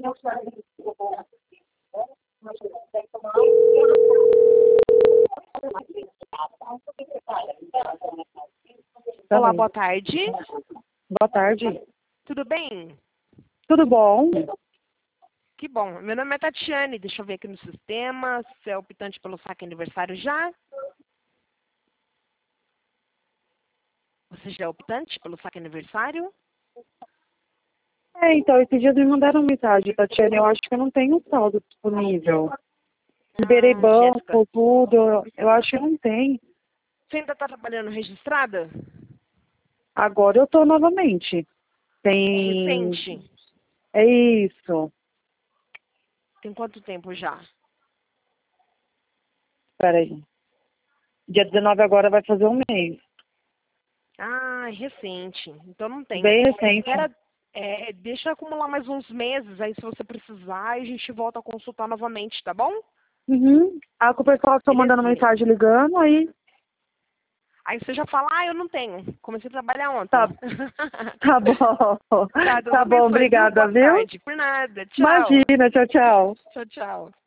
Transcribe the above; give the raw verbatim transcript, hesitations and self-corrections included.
Olá, boa tarde. Boa tarde. Tudo bem? Tudo bom? Que bom. Meu nome é Tatiane. Deixa eu ver aqui no sistema. Você é optante pelo saque aniversário já? Você já é optante pelo saque aniversário? É, então, esses dias me mandaram mensagem, Tatiana, eu acho que eu não tenho saldo disponível. Liberei Ah, banco, Jéssica. tudo, eu acho que não tem. Você ainda está trabalhando registrada? Agora eu tô novamente. Tem... Recente? É isso. Tem quanto tempo já? Peraí. Dia dezenove agora vai fazer um mês. Ah, é recente. Então não tem. Bem recente. Espera, é, deixa acumular mais uns meses, aí se você precisar, a gente volta a consultar novamente, tá bom? Uhum. Ah, com o pessoal que tá mandando Belezinha. mensagem ligando, aí Aí você já fala, ah, eu não tenho. Comecei a trabalhar tá, ontem. tá bom. Tá, Deus Tá bom, abençoe, viu? obrigada, Boa viu? tarde. Por nada. Tchau. Imagina, tchau, tchau. Tchau, tchau.